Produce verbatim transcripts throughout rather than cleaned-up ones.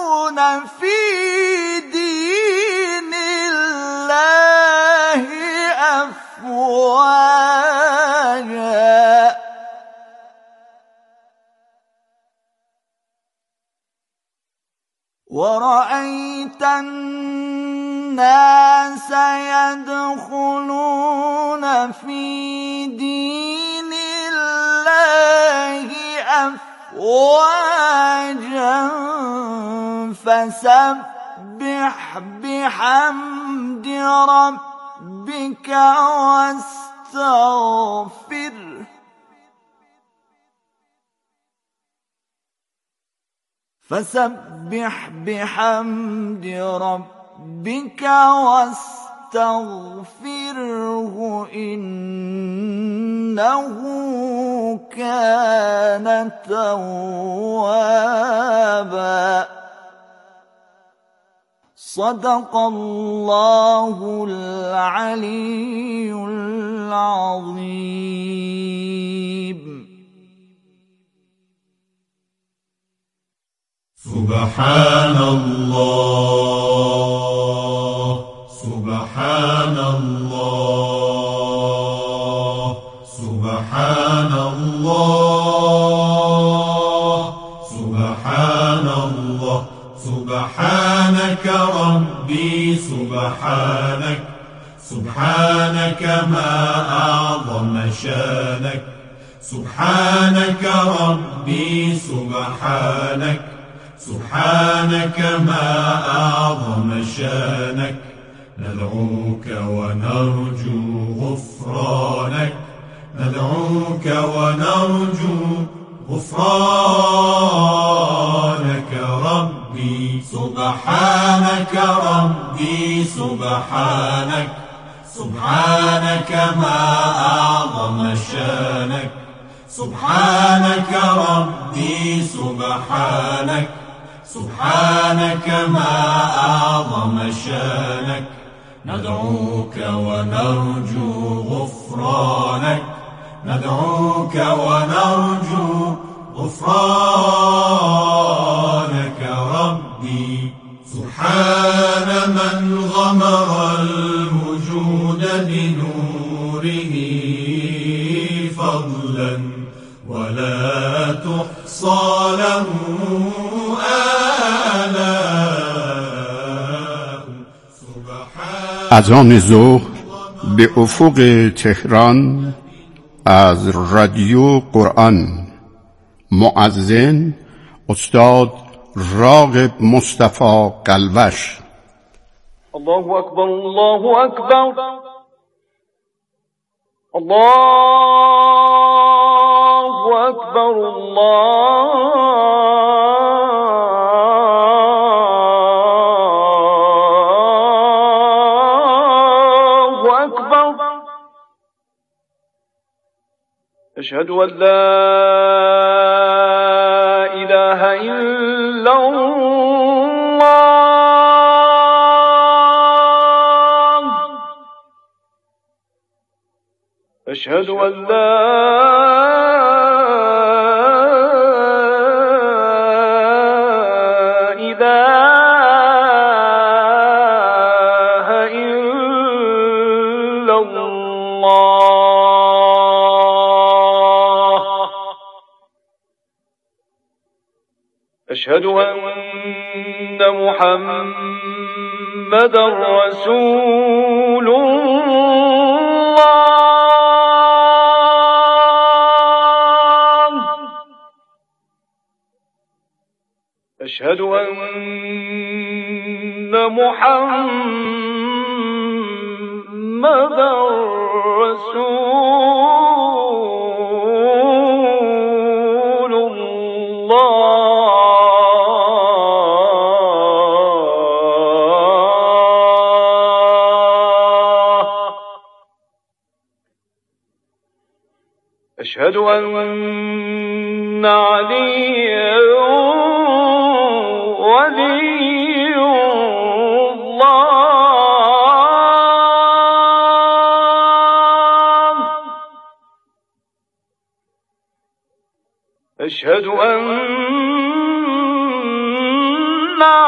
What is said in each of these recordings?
في دين الله أفواجا ورأيت الناس يدخلون في دين الله أفواجا فسبح بحمد ربك واستغفره فسبح بحمد ربك واستغفره إنه كان توابا صدق الله العلي العظيم. سبحان الله سبحان الله سبحان الله سبحان الله سبحانك ربي سبحانك سبحانك ما أعظم شانك سبحانك ربي سبحانك سبحانك ما أعظم شانك ندعوك ونرجو غفرانك ندعوك ونرجو غفرانك ربي سبحانك ربي سبحانك سبحانك ما أعظم شانك سبحانك ربي سبحانك سبحانك ما أعظم شانك ندعوك ونرجو غفرانك ندعوك ونرجو غفرانك ربي سبحان من غمر الوجود بنوره فضلا ولا تحصى له آلاء از آن ظهر به افق تهران از رادیو قرآن مؤذن استاد راغب مصطفی قلوش. الله أكبر الله أكبر الله أكبر الله أكبر أشهد أن لا إله إلا الله أشهد أن لا إله إلا الله أشهد أن محمدا رسول الله أشهد أن محمدا رسول الله أشهد أن عليا ولي الله أشهد أن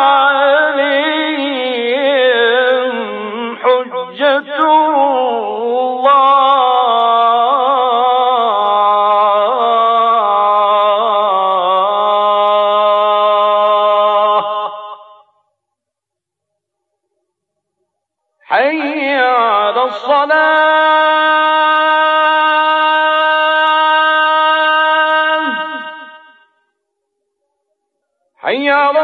على الصلاة حي على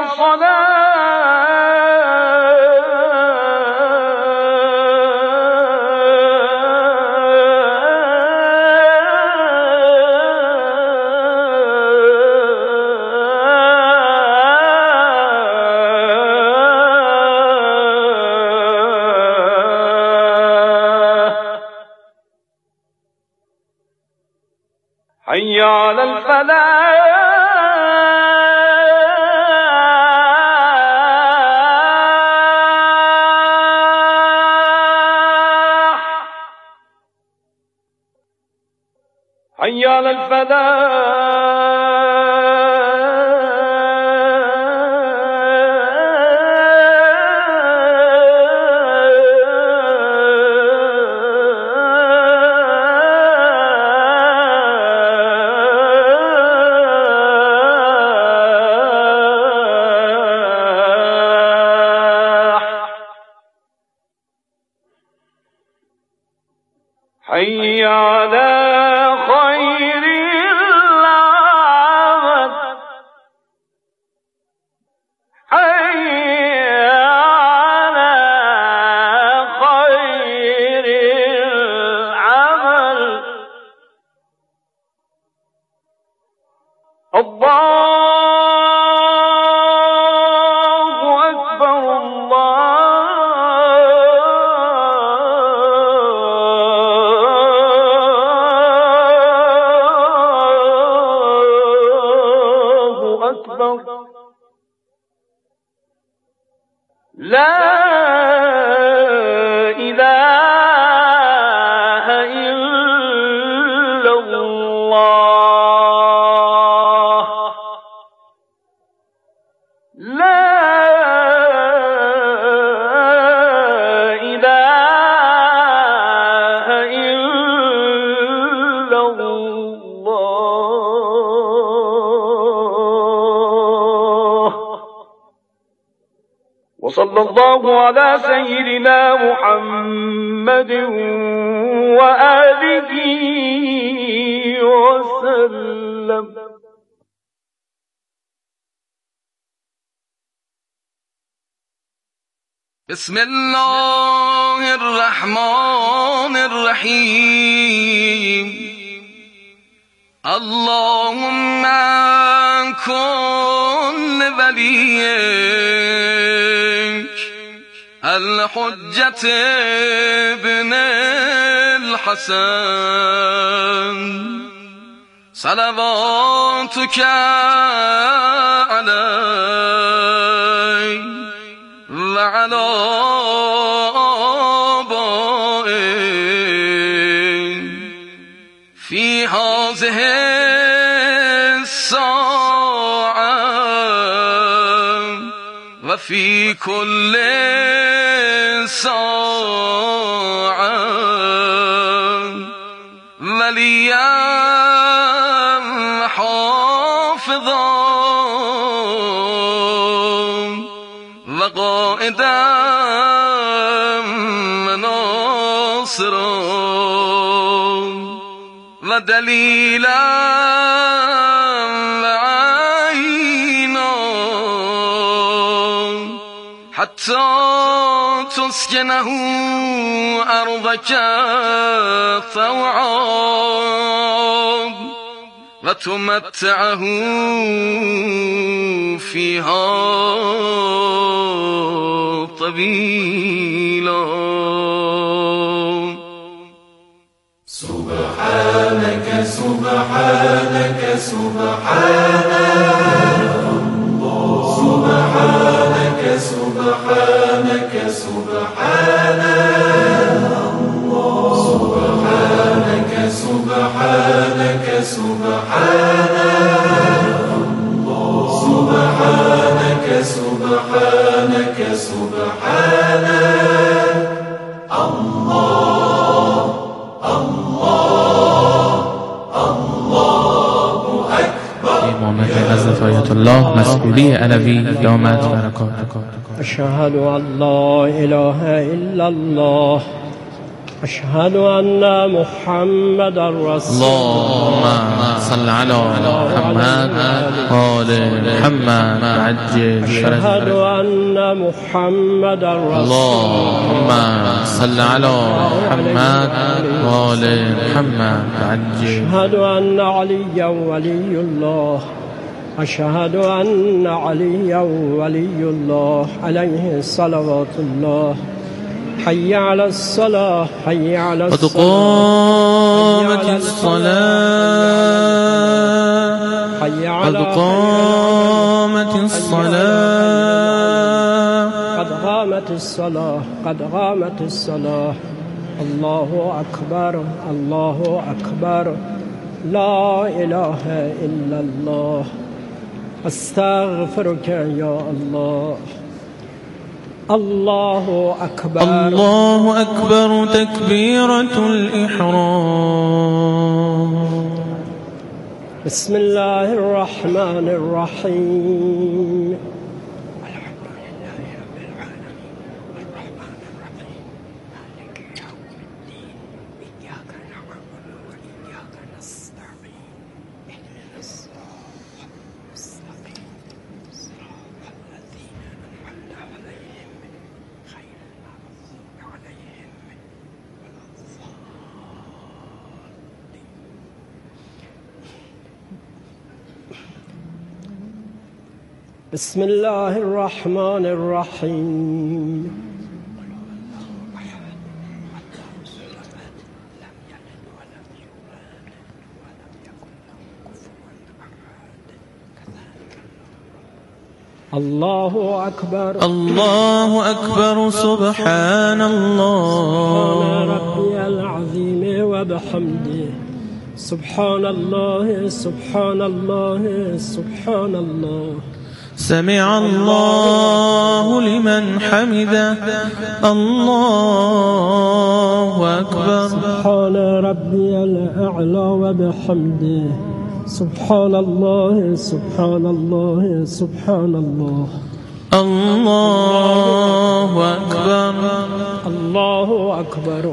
حي على الفلاح حي على حي على خير العمل حي على خير العمل الله أكبر الله أكبر لا إله إلا الله لا إله إلا الله وصلى الله على سيدنا محمد وآله وسلم. بسم الله الرحمن الرحيم. اللهم كن وليك الحجة ابن الحسن صلواتك عليه وعلى آبائه في هذه الساعة وفي كل ساعة وليا حافظا وقائدا وناصرا ودليلا وعينا حتى تسكنه أرضك طوعا وتمتعه فيها طويلا. سبحانك سبحانك سبحانك سبحانك سبحانك سبحانك سبحانك سبحانك سبحانك سبحانك الله الله الله أكبر. امامت حضرت آیت الله مسئولی علوی دامت برکاته. أشهد أن لا إله إلا الله أشهد أن محمد رسول اللهم صل على محمد وآل محمد عجل أشهد فرجه. أن محمد رسول اللهم صل على محمد وآل محمد عجل. أشهد أن عليا ولي الله أشهد أن عليا ولي الله عليه صلوات الله. حي على الصلاة حي على قد الصلاة قامت الصلاة حي قد على قامت الصلاة قد قامت الصلاة قد قامت الصلاة. الله أكبر الله أكبر لا إله إلا الله. أستغفرك يا الله. الله أكبر الله أكبر تكبيرة الإحرام. بسم الله الرحمن الرحيم. بسم الله الرحمن الرحيم. الله أكبر الله أكبر سبحان الله ربي العظيم وبحمده. سبحان الله سبحان الله سبحان الله. سمع الله لمن حمده. الله أكبر. سبحان ربي الأعلى وبحمده. سبحان الله سبحان الله سبحان الله. الله أكبر الله أكبر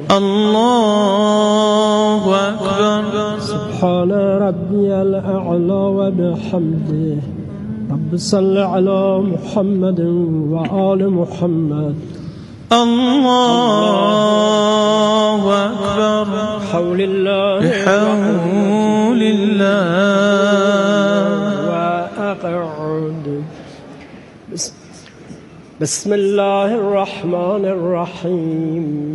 الله أكبر. سبحان ربي الأعلى وبحمده. رب صل على محمد وآل محمد. الله أكبر. حول الله بحول الله. وأقعد. بسم الله الرحمن الرحيم.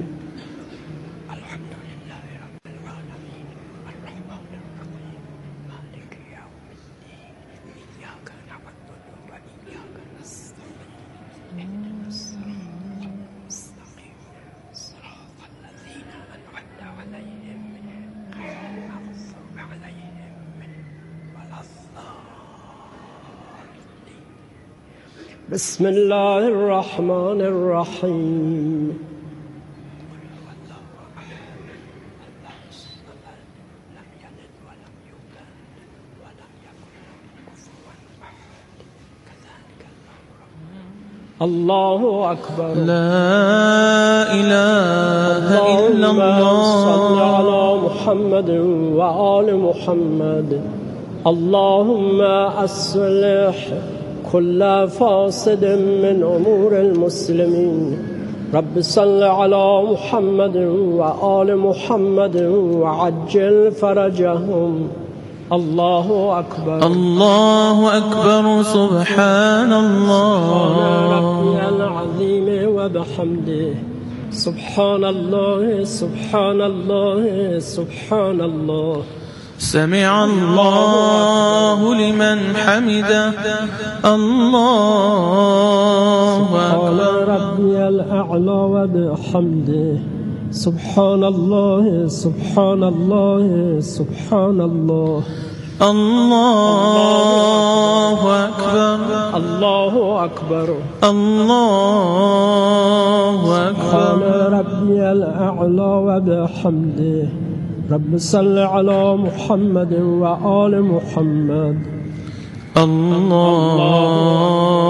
بسم الله الرحمن الرحيم. الله أكبر. لا إله إلا اللهم صل الله. على محمد وآل محمد. اللهم أصلح كل فاسد من أمور المسلمين. رب صل على محمد وآل محمد وعجل فرجهم. الله أكبر. الله أكبر سبحان الله ربي العظيم وبحمده. سبحان الله سبحان الله سبحان الله. سمع الله لمن حمده. الله أكبر. ربي الأعلى وبحمده. سبحان الله سبحان الله سبحان الله. الله أكبر. الله أكبر. الله سبحان أكبر. ربي الأعلى وبحمده. رب صل على محمد وآل محمد.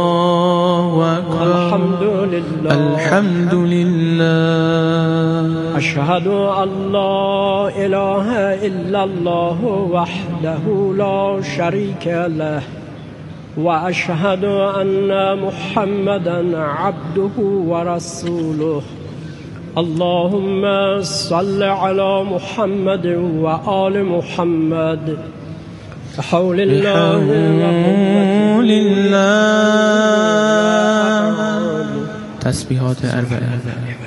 الله أكبر. الحمد لله الحمد لله. أشهد أن لا إله إلا الله وحده لا شريك له وأشهد أن محمدا عبده ورسوله اللهم صل على محمد وآل محمد بحول الله بحول الله. تسبیحات اربعه.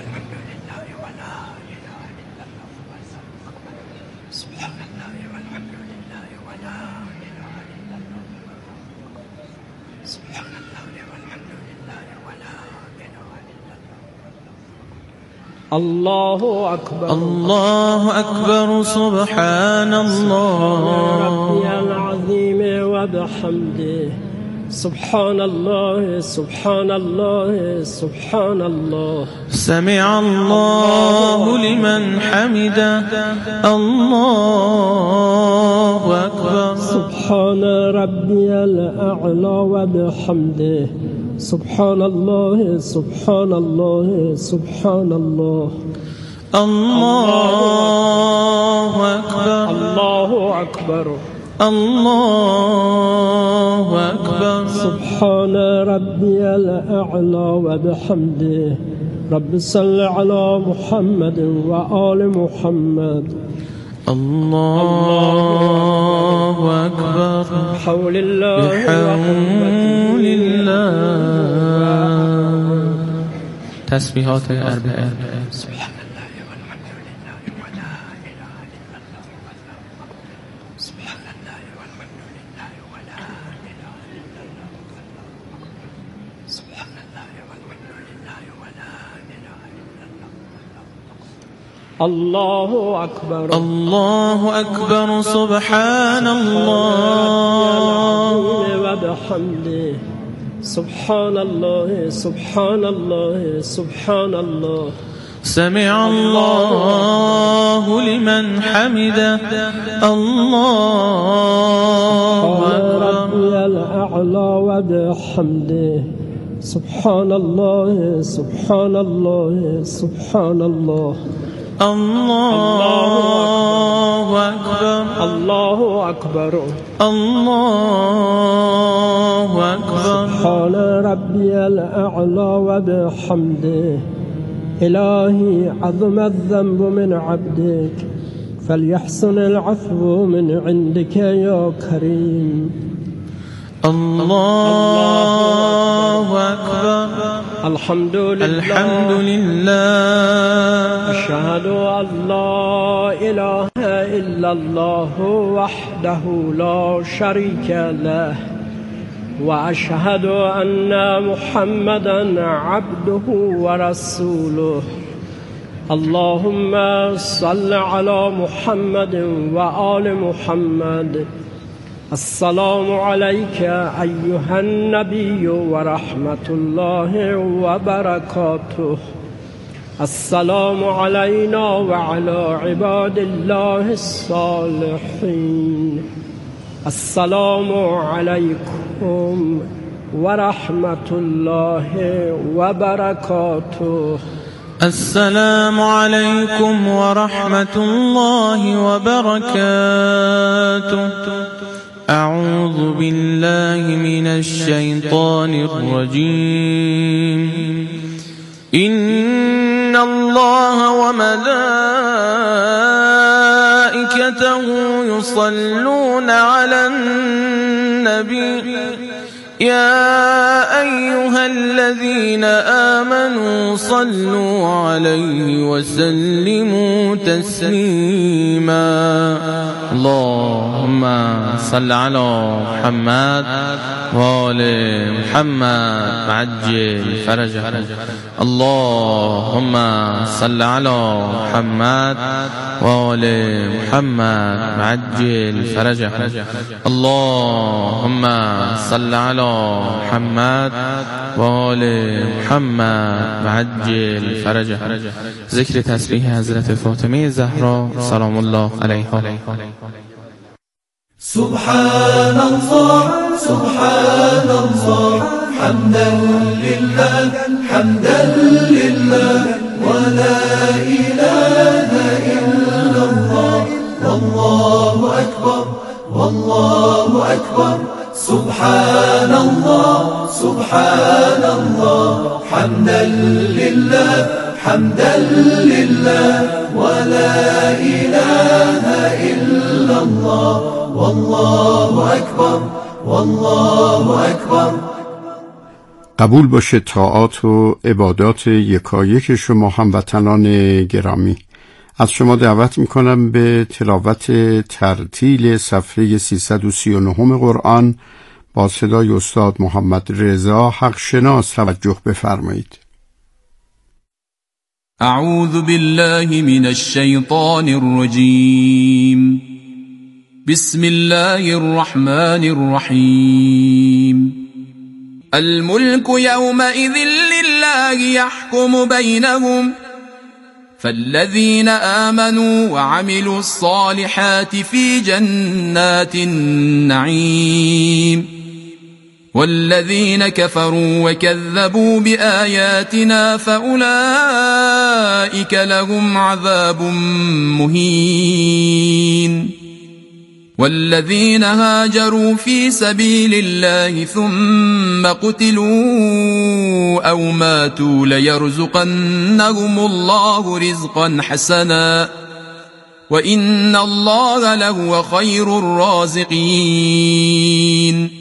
الله أكبر الله أكبر سبحان الله ربي العظيم وبحمده سبحان الله سبحان الله سبحان الله. سمع الله لمن حمده الله أكبر. سبحان ربي الأعلى وبحمده سبحان الله سبحان الله سبحان الله. الله أكبر الله أكبر الله أكبر. سبحان ربي الأعلى وبحمده رب صل على محمد وآل محمد. الله أكبر بحول الله بحول الله. تسبیحات اربعه. سبحان الله والحمد لله ولا إله إلا الله سبحان الله والحمد لله ولا إله إلا الله سبحان الله والحمد لله ولا إله إلا الله. الله أكبر الله أكبر سبحان الله وبحمده سبحان الله سبحان الله سبحان الله. سمع الله لمن حمده الله أكبر. ربي الأعلى وبحمده سبحان الله سبحان الله سبحان الله. الله أكبر الله أكبر الله أكبر. سبحان ربي الأعلى وبحمده إلهي عظم الذنب من عبدك فليحسن العفو من عندك يا كريم. الله أكبر الحمد لله الحمد لله. أشهد أن لا إله إلا الله وحده لا شريك له وأشهد أن محمدا عبده ورسوله اللهم صل على محمد وآل محمد. السلام عليك أيها النبي ورحمة الله وبركاته. السلام علينا وعلى عباد الله الصالحين. السلام عليكم ورحمة الله وبركاته. السلام عليكم ورحمة الله وبركاته. أعوذ بالله من الشيطان الرجيم. إن الله وملائكته يصلون على النبي يا أيها الذين آمنوا صلوا عليه وسلموا تسليما. اللهم صل على محمد وآل محمد وعجل فرجهم. اللهم صل على محمد وآل محمد وعجل فرجهم. اللهم صل على محمد وآل محمد وعجل فرجهم. ذکر تسبیح حضرت فاطمه زهرا سلام الله علیها. سبحان الله سبحان الله حمدا لله حمدا لله ولا إله الله أكبر سبحان الله سبحان الله حمدا لله حمدا لله ولا إله إلا الله والله أكبر والله أكبر. قبول باشه طاعات و عبادات یکایک شما هموطنان گرامی. از شما دعوت میکنم به تلاوت ترتیل صفحه سیصد و سی و نه قرآن با صدای استاد محمد رضا حق شناس توجه بفرمایید. اعوذ بالله من الشیطان الرجیم. بسم الله الرحمن الرحیم. الملك يومئذ لله يحكم بينهم فالذين آمنوا وعملوا الصالحات في جنات النعيم والذين كفروا وكذبوا بآياتنا فأولئك لهم عذاب مهين والذين هاجروا في سبيل الله ثم قتلوا أو ماتوا ليرزقنهم الله رزقا حسنا وإن الله لهو خير الرازقين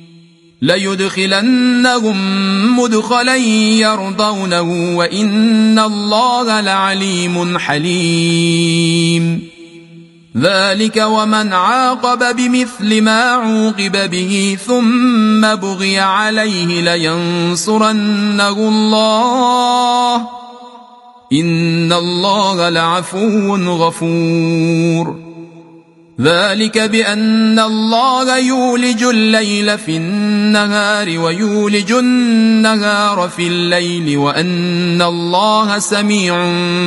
ليدخلنهم مدخلا يرضونه وإن الله لعليم حليم ذلك ومن عاقب بمثل ما عوقب به ثم بغي عليه لينصرنه الله إن الله لعفو غفور ذلك بأن الله يولج الليل في النهار ويولج النهار في الليل وأن الله سميع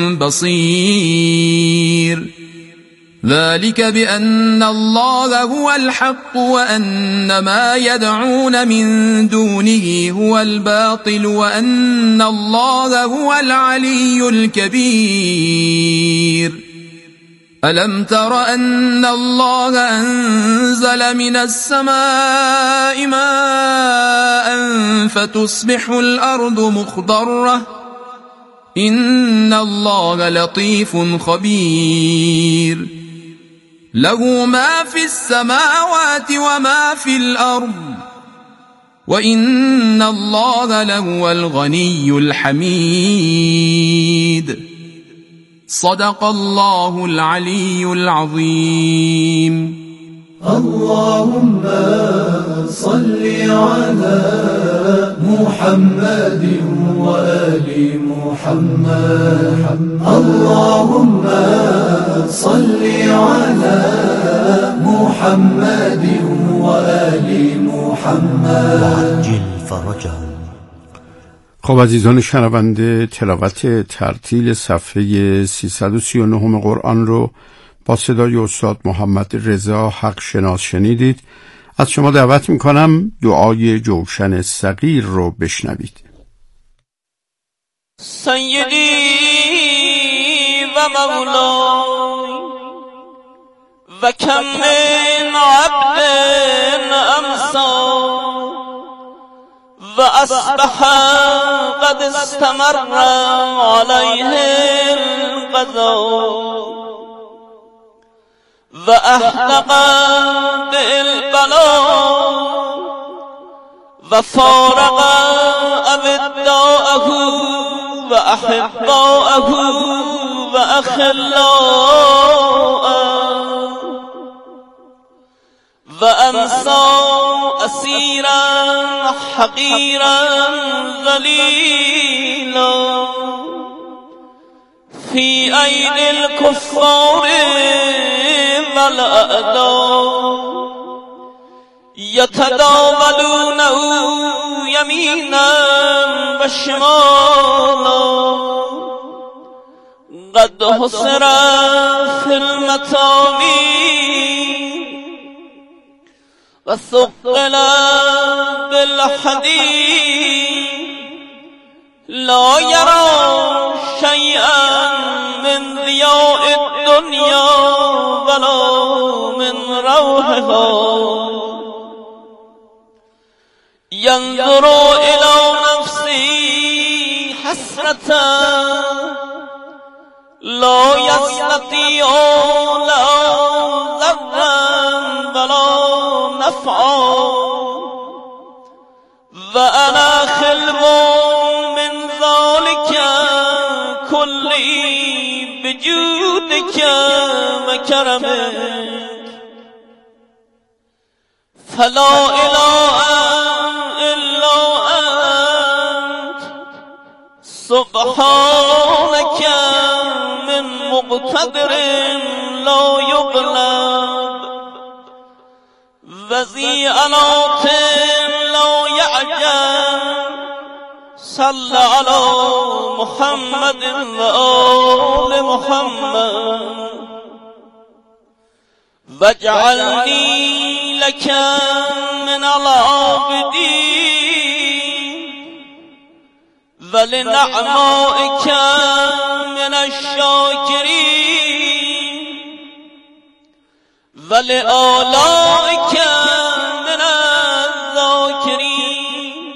بصير ذلك بأن الله هو الحق وأن ما يدعون من دونه هو الباطل وأن الله هو العلي الكبير ألم تر أن الله أنزل من السماء ماء فتصبح الأرض مخضرة إن الله لطيف خبير له ما في السماوات وما في الأرض وإن الله لهو الغني الحميد صدق الله العلي العظيم. اللهم صل على محمد وآل محمد اللهم صل على محمد وآل محمد وعجل فرجهم. خب عزیزان شنونده، تلاوت ترتیل صفحه سیصد و سی و نه قرآن رو با صدای استاد محمد رضا حق شناس شنیدید. از شما دعوت میکنم دعای جوشن صغیر رو بشنوید. سیدی و مولای و کم من عبد امسا و اصبح قد استمر علیه القضا و احدق بالبلاء و فارق ابداءه و احباءه و اخلاءه و امسا اسیرا حقیرا ذلیلا فی ایدی الکفار والأعداء يتداولونه يمينا وشمالا قد حصر في المتامين وثقل بالحديد لا يرى شيئا من ضياء الدنيا ولا من روح روحها ينظر إلى نفسي حسرة لا يستطيع لا ضرا ولا نفعا وأنا خلو من ذلك كلي بجودك وكرمك فلا إله إلا أنت سبحانك من مقتدر لا يغلب وذي أنات لا يعجب صل على محمد وآل محمد واجعلني لك من العابدين ولنعمائك من الشاكرين ولآلائك من الذاكرين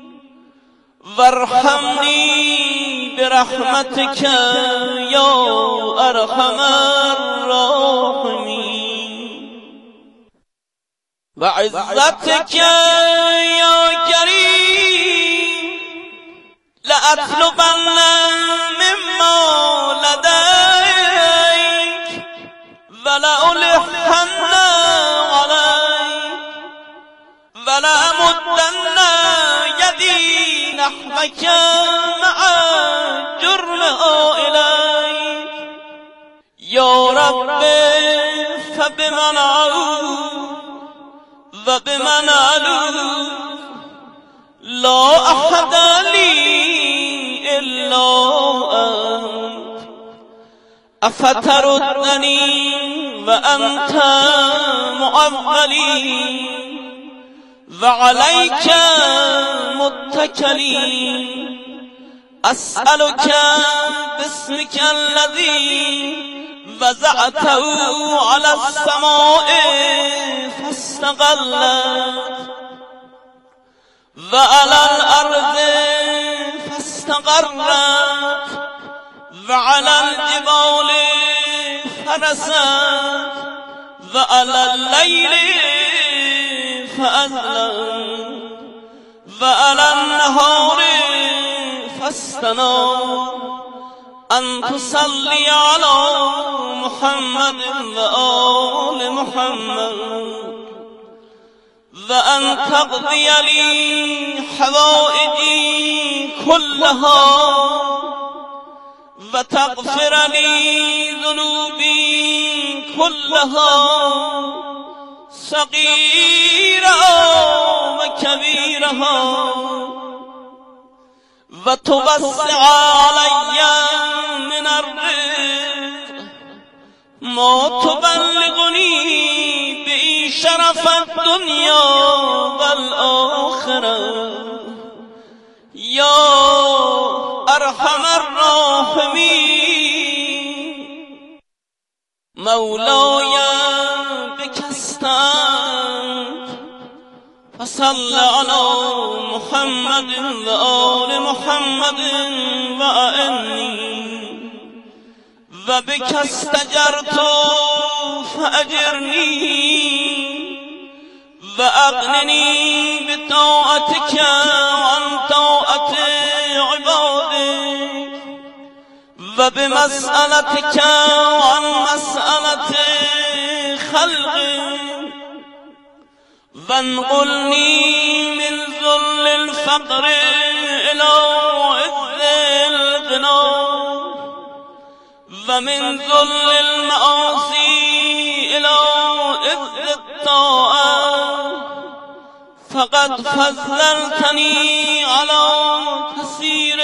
وارحمني برحمتك يا أرحم الراحمين وعزتك يا كريم لأطلبن مما لديك ولألحن عليك ولأمدن يدي نحوك مع جرمها إليك يا رب فبمن أعوذ وبمن ألوذ لا أحد لي إلا أنت أفتردني وأنت معولي وعليك متكلي أسألك باسمك الذي وزعته على السماء فاستقلت وعلى الأرض فاستقرت وعلى الجبال فرست وعلى الليل فأظلم وعلى النهار فاستنار أن تصلي على محمد وآل محمد وأن تقضي لي حوائجي كلها وتغفر لي ذنوبي كلها صغيرها وكبيرها وتوسع علي من الرزق ما تبلغني به شرف الدنيا والآخرة يا أرحم الراحمين مولاي بك استعنت فصل على محمد وآل محمد وأعني وبك استجرت فأجرني وأغنني بطاعتك عن طاعة عبادك وبمسألتك عن مسألة خلقك وانقلني من ذل الفقر إلى عز الغنى ومن ذل المعاصي إلى عز الطاعة فقد فضلتني على كثير